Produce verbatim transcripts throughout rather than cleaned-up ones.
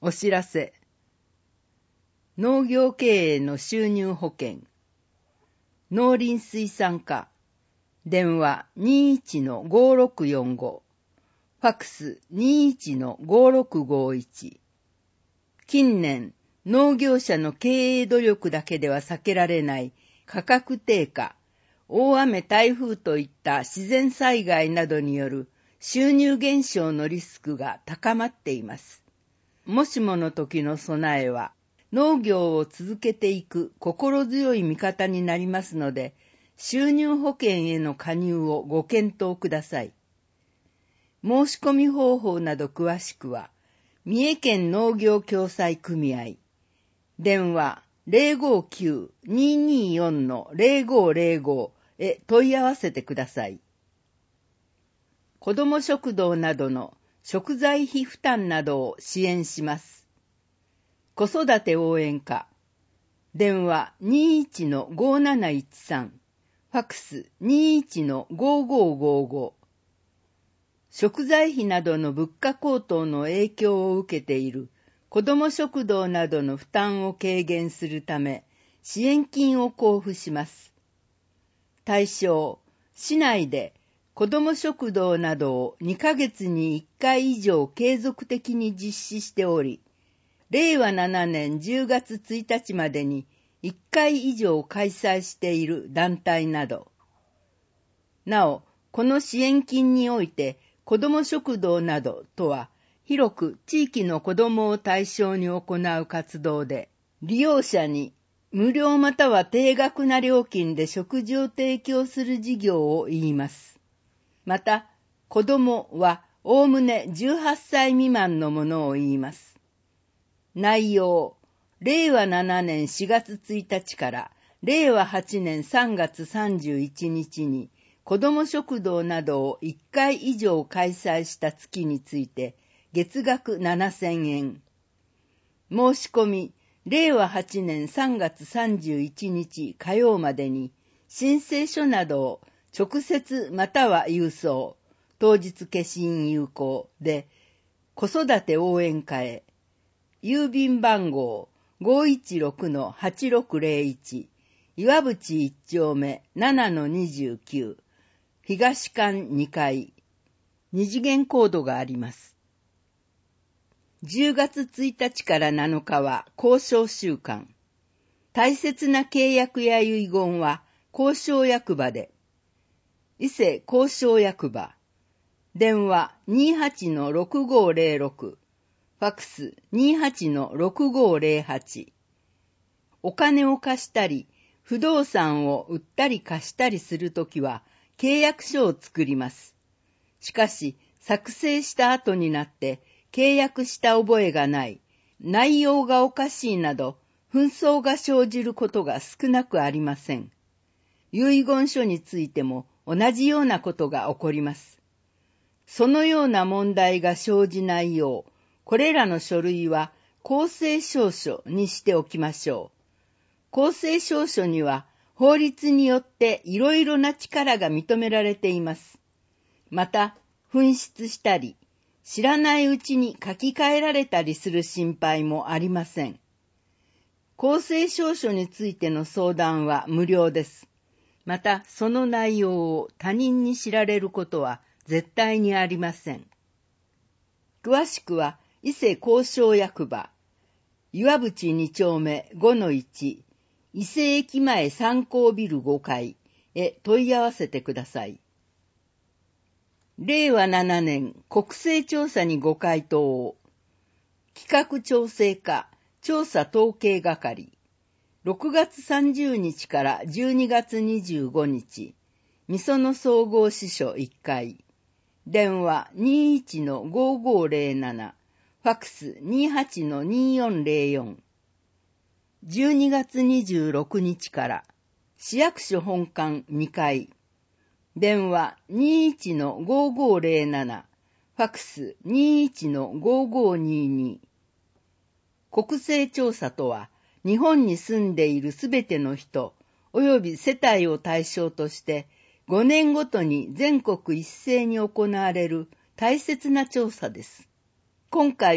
お知らせ。農業経営の収入保険。農林水産課。電話 にいちのごろくよんご。ファックス にいちのごろくごいち。近年、農業者の経営努力だけでは避けられない価格低下、大雨台風といった自然災害などによる収入減少のリスクが高まっています。もしもの時の備えは、農業を続けていく心強い味方になりますので、収入保険への加入をご検討ください。申し込み方法など詳しくは、三重県農業共済組合、電話 ゼロごきゅう にーにーよん の ゼロごゼロご へ問い合わせてください。子ども食堂などの食材費負担などを支援します。子育て応援課、電話 にいちのごなないちさん、ファックス にいちのごごごご。食材費などの物価高騰の影響を受けている子ども食堂などの負担を軽減するため、支援金を交付します。対象、市内で子ども食堂などをにかげつにいっかい以上継続的に実施しており、れいわななねんじゅうがつついたちまでにいっかい以上開催している団体など。なお、この支援金において、子ども食堂などとは、広く地域の子どもを対象に行う活動で、利用者に無料または低額な料金で食事を提供する事業を言います。また、子どもはおおむねじゅうはっさい未満のものを言います。内容、れいわななねんしがつついたちかられいわはちねんさんがつさんじゅういちにちに子ども食堂などをいっかい以上開催した月について月額ななせんえん。申し込み、れいわはちねんさんがつさんじゅういちにち火曜までに申請書などを直接または郵送、当日消印有効で子育て応援課へ、郵便番号 ごいちろくのはちろくぜろいち 岩淵いっちょうめ ななのにじゅうきゅう、東館にかい、二次元コードがあります。じゅうがつついたちからなのかは交渉週間。大切な契約や遺言は交渉役場で。伊勢交渉役場。電話 にーはちのろくごぜろろく。ファックス にーはちのろくごぜろはち。お金を貸したり、不動産を売ったり貸したりするときは契約書を作ります。しかし、作成した後になって契約した覚えがない、内容がおかしいなど、紛争が生じることが少なくありません。遺言書についても同じようなことが起こります。そのような問題が生じないよう、これらの書類は公正証書にしておきましょう。公正証書には法律によっていろいろな力が認められています。また、紛失したり、知らないうちに書き換えられたりする心配もありません。公正証書についての相談は無料です。また、その内容を他人に知られることは絶対にありません。詳しくは、伊勢交渉役場、岩淵にちょうめごのいち、伊勢駅前三高ビルごかいへ問い合わせてください。れいわななねん国勢調査にご回答を。企画調整課調査統計係。ろくがつさんじゅうにちからじゅうにがつにじゅうごにち。みその総合支所いっかい。電話 にいちのごごぜろなな。ファックス にーはちのにーよんぜろよん。じゅうにがつにじゅうろくにちから市役所本館にかい。電話 にいちのごごぜろなな。ファックス にいちのごごにーにー。国勢調査とは、日本に住んでいるすべての人及び世帯を対象としてごねんごとに全国一斉に行われる大切な調査です。今回は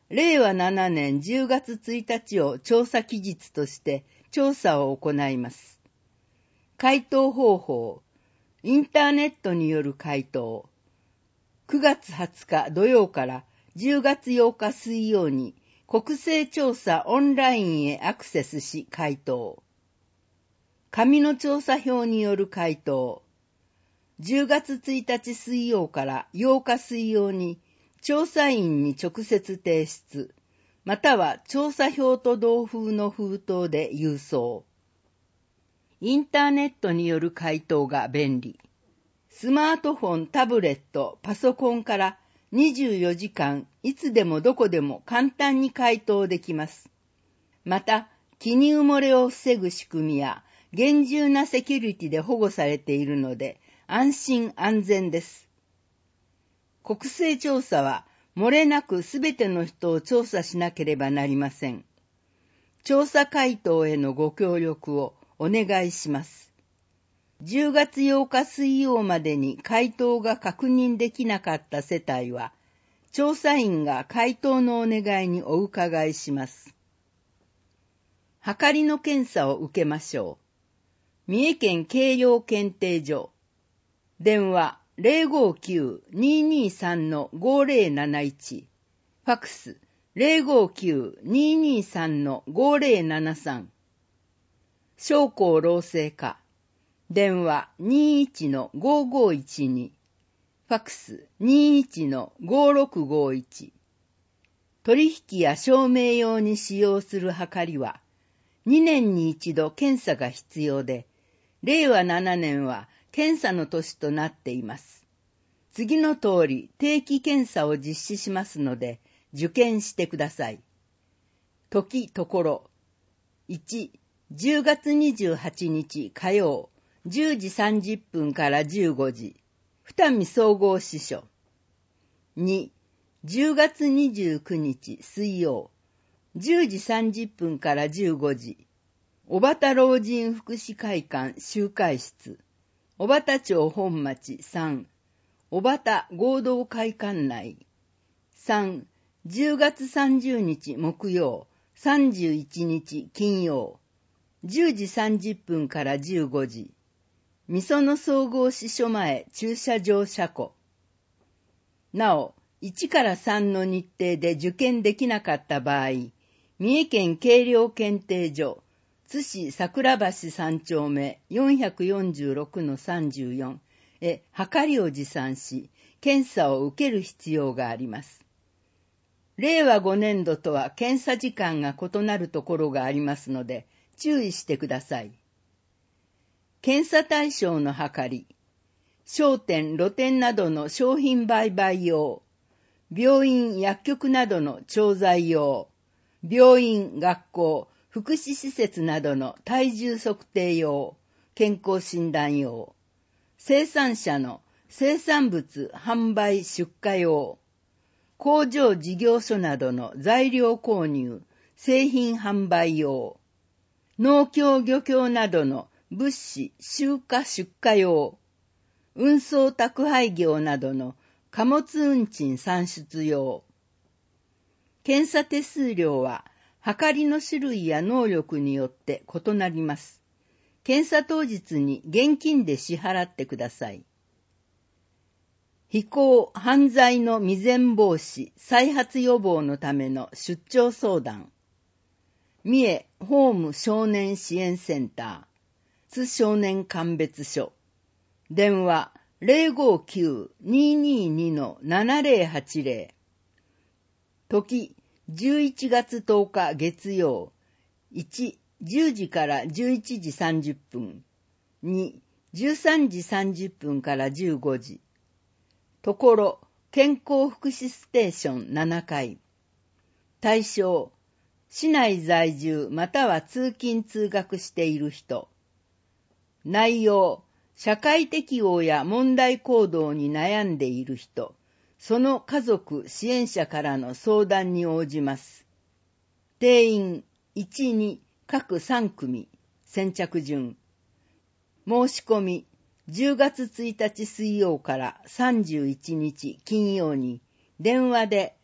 れいわななねんじゅうがつついたちを調査期日として調査を行います。回答方法、インターネットによる回答。くがつはつか土曜からじゅうがつようか水曜に国勢調査オンラインへアクセスし回答。紙の調査票による回答。じゅうがつついたち水曜からようか水曜に調査員に直接提出、または調査票と同封の封筒で郵送。インターネットによる回答が便利。スマートフォン、タブレット、パソコンからにじゅうよじかんいつでもどこでも簡単に回答できます。また、記入漏れを防ぐ仕組みや厳重なセキュリティで保護されているので安心安全です。国勢調査は漏れなくすべての人を調査しなければなりません。調査回答へのご協力をお願いします。じゅうがつようか水曜までに回答が確認できなかった世帯は、調査員が回答のお願いにお伺いします。はかりの検査を受けましょう。三重県計量検定所。電話 ゼロごきゅう にーにーさん ごゼロなないち。ファックス ゼロごきゅう にーにーさん ごゼロななさん。商工労政課。電話 にーいち ごーごーいちに。ファックス にーいち ごーろくごーいち。取引や証明用に使用するはかりは、にねんに一度検査が必要で、れいわななねんは検査の年となっています。次の通り定期検査を実施しますので、受検してください。時ところ。いち、じゅうがつにじゅうはちにち火曜、じゅうじさんじゅっぷんからじゅうごじ、二見総合支所。に、じゅうがつにじゅうくにち水曜、じゅうじさんじゅっぷんからじゅうごじ、小畑老人福祉会館集会室、小畑町本町さん、小畑合同会館内。さん、じゅうがつさんじゅうにち木曜、さんじゅういちにち金曜、じゅうじさんじゅっぷんからじゅうごじ、みその総合支所前駐車場車庫。なお、いちからさんの日程で受験できなかった場合、三重県計量検定所、津市桜橋三丁目 よんよんろくのさんじゅうよん へはかりを持参し、検査を受ける必要があります。れいわごねんどとは検査時間が異なるところがありますので、注意してください。検査対象のはかり、商店、露店などの商品売買用、病院、薬局などの調剤用、病院、学校、福祉施設などの体重測定用、健康診断用、生産者の生産物販売出荷用、工場事業所などの材料購入、製品販売用、農協漁協などの物資集荷出荷用、運送宅配業などの貨物運賃算出用。検査手数料は、はかりの種類や能力によって異なります。検査当日に現金で支払ってください。非行・犯罪の未然防止・再発予防のための出張相談。三重法務少年支援センター、津少年鑑別所。電話 ゼロごきゅう にーにーにのななゼロはちゼロ。時、じゅういちがつとおか月曜。いち、じゅうじからじゅういちじさんじゅっぷん。に、じゅうさんじさんじゅっぷんからじゅうごじ。ところ、健康福祉ステーションななかい。対象、市内在住または通勤通学している人。内容、社会適応や問題行動に悩んでいる人、その家族・支援者からの相談に応じます。定員いち、に各さんくみ、先着順。申し込み、じゅうがつついたち水曜からさんじゅういちにち金曜に電話で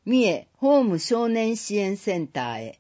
三重ホーム少年支援センターへ。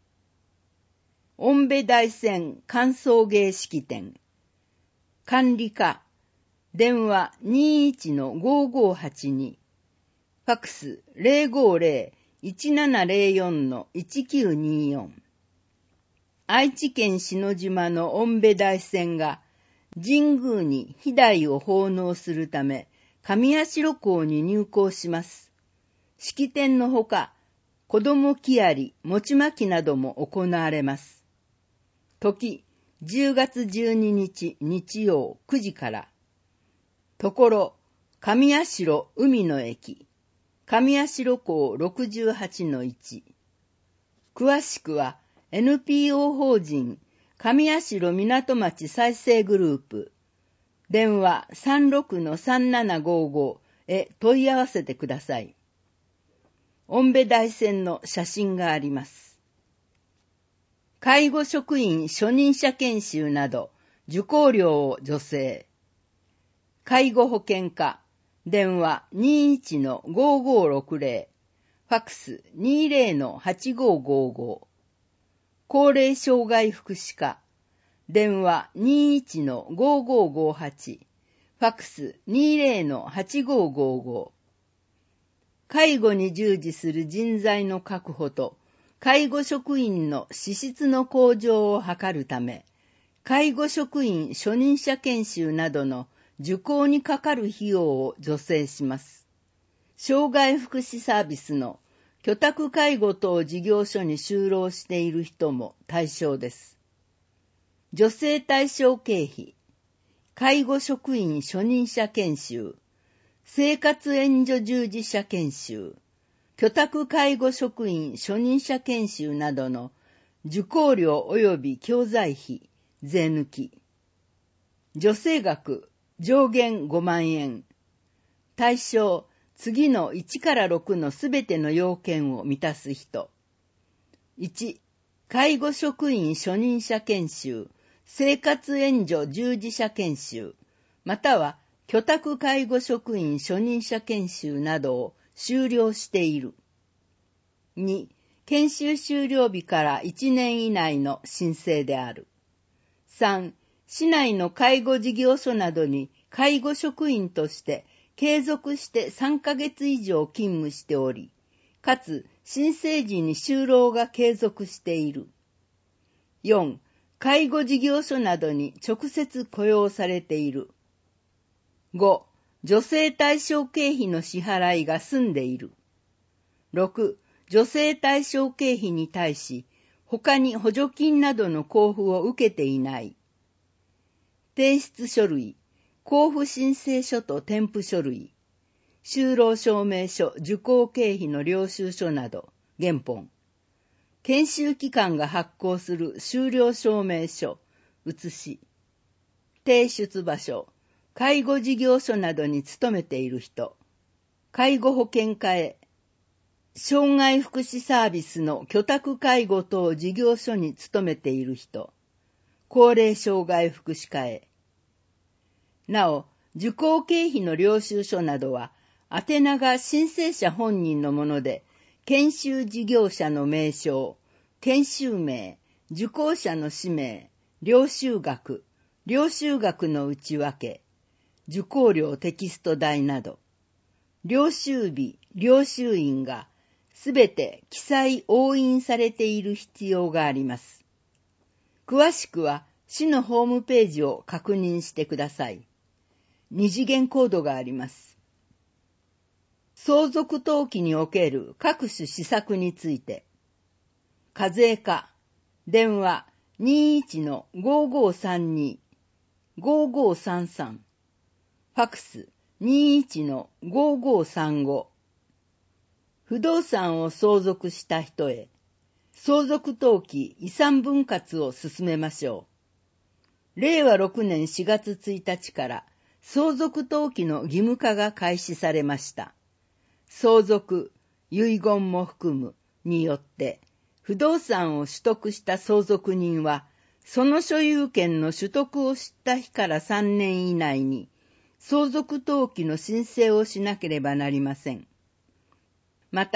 音部大山歓送迎式典。管理課、電話 にいちのごーごーはちに、ファックス ゼロごーゼロ いちななゼロよん いちきゅうによん。愛知県篠島の音部大山が神宮に飛騨を奉納するため上社港に入港します。式典のほか、子供木やり、餅まきなども行われます。時、じゅうがつじゅうににち日曜くじから。ところ、上社海の駅、上社港 ろくじゅうはちのいち。詳しくは、エヌピーオー 法人上社港町再生グループ、電話 さんろくのさんななごーごー へ問い合わせてください。音部大山の写真があります。介護職員初任者研修など受講料を助成。介護保険課、電話 にいちのごーごーろくゼロ、ファックス にじゅうのはちごーごーごー。高齢障害福祉課、電話 にいちのごーごーごーはち、ファックス にじゅうのはちごーごーごー。介護に従事する人材の確保と介護職員の資質の向上を図るため、介護職員初任者研修などの受講にかかる費用を助成します。障害福祉サービスの居宅介護等事業所に就労している人も対象です。助成対象経費、介護職員初任者研修、生活援助従事者研修、居宅介護職員初任者研修などの受講料及び教材費、税抜き。助成額、上限ごまんえん。対象、次のいちからろくのすべての要件を満たす人。いち、介護職員初任者研修、生活援助従事者研修、または居宅介護職員初任者研修などを修了している。に、研修終了日からいちねん以内の申請である。さん、市内の介護事業所などに介護職員として継続してさんかげつ以上勤務しており、かつ申請時に就労が継続している。よん、介護事業所などに直接雇用されている。ご、助成対象経費の支払いが済んでいる。ろく、助成対象経費に対し、他に補助金などの交付を受けていない。提出書類、交付申請書と添付書類、就労証明書、受講経費の領収書など、原本。研修機関が発行する修了証明書、写し。提出場所、介護事業所などに勤めている人。介護保険課へ。障害福祉サービスの居宅介護等事業所に勤めている人。高齢障害福祉課へ。なお、受講経費の領収書などは、宛名が申請者本人のもので、研修事業者の名称、研修名、受講者の氏名、領収額、領収額の内訳、受講料テキスト代など、領収日、領収印がすべて記載押印されている必要があります。詳しくは市のホームページを確認してください。二次元コードがあります。相続登記における各種施策について、課税課、電話 にいちのごーごーさんに ごーごーさんさん、ファックス にいちのごーごーさんご。不動産を相続した人へ、相続登記遺産分割を進めましょう。れいわろくねんしがつついたちから相続登記の義務化が開始されました。相続、遺言も含むによって、不動産を取得した相続人は、その所有権の取得を知った日からさんねん以内に、相続登記の申請をしなければなりません。また、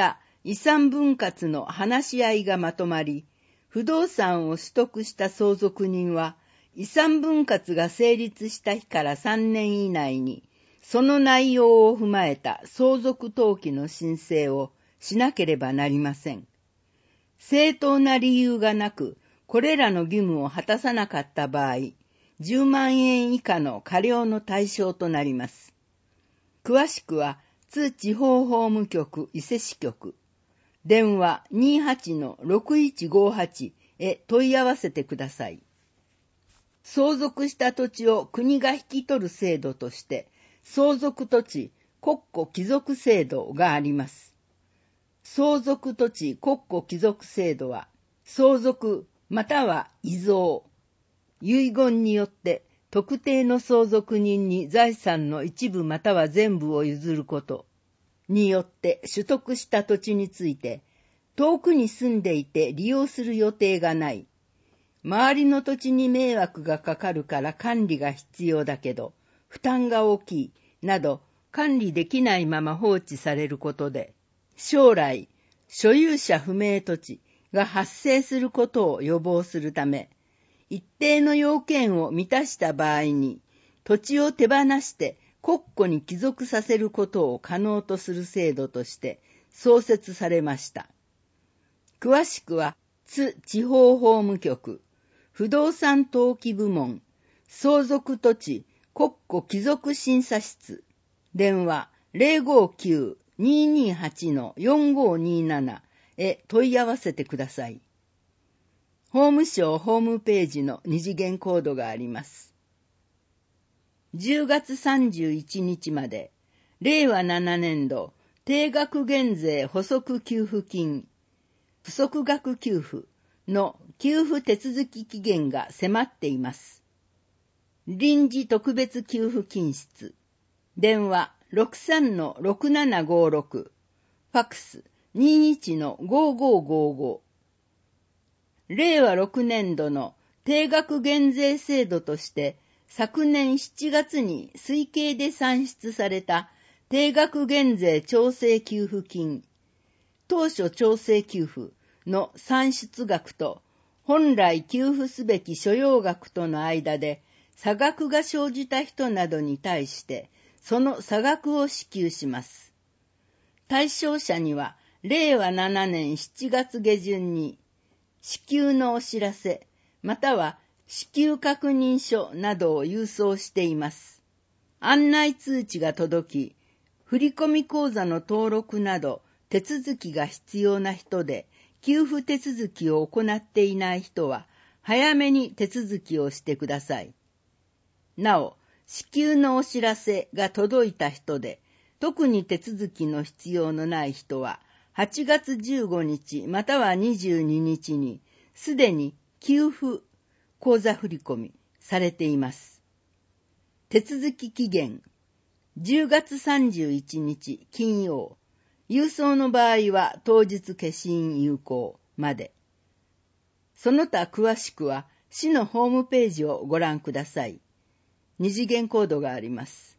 遺産分割の話し合いがまとまり、不動産を取得した相続人は、遺産分割が成立した日からさんねん以内に、その内容を踏まえた相続登記の申請をしなければなりません。正当な理由がなく、これらの義務を果たさなかった場合、じゅうまんえん以下の過料の対象となります。詳しくは、津地方法務局伊勢支局、電話 にーはちのろくいちごはち へ問い合わせてください。相続した土地を国が引き取る制度として、相続土地国庫帰属制度があります。相続土地国庫帰属制度は、相続または遺贈、遺言によって特定の相続人に財産の一部または全部を譲ることによって取得した土地について、遠くに住んでいて利用する予定がない、周りの土地に迷惑がかかるから管理が必要だけど、負担が大きい、など管理できないまま放置されることで、将来、所有者不明土地が発生することを予防するため、一定の要件を満たした場合に、土地を手放して国庫に帰属させることを可能とする制度として創設されました。詳しくは、津地方法務局、不動産登記部門、相続土地国庫帰属審査室、電話 ゼロごきゅう にーにーはち のよんごにーなな へ問い合わせてください。法務省ホームページの二次元コードがあります。じゅうがつさんじゅういちにちまで、れいわななねんど定額減税補足給付金、不足額給付の給付手続き期限が迫っています。臨時特別給付金室、電話 ろくさんのろくななごろく、ファックス にーいちのごーごーごーご。れいわろくねんどの定額減税制度として昨年しちがつに推計で算出された定額減税調整給付金、当初調整給付の算出額と本来給付すべき所要額との間で差額が生じた人などに対してその差額を支給します。対象者にはれいわななねんしちがつげじゅんに支給のお知らせまたは支給確認書などを郵送しています。案内通知が届き、振込口座の登録など手続きが必要な人で給付手続きを行っていない人は早めに手続きをしてください。なお、支給のお知らせが届いた人で特に手続きの必要のない人ははちがつじゅうごにちまたはにじゅうににちにすでに給付口座振込されています。手続き期限じゅうがつさんじゅういちにち金曜、郵送の場合は当日消印有効まで。その他詳しくは市のホームページをご覧ください。二次元コードがあります。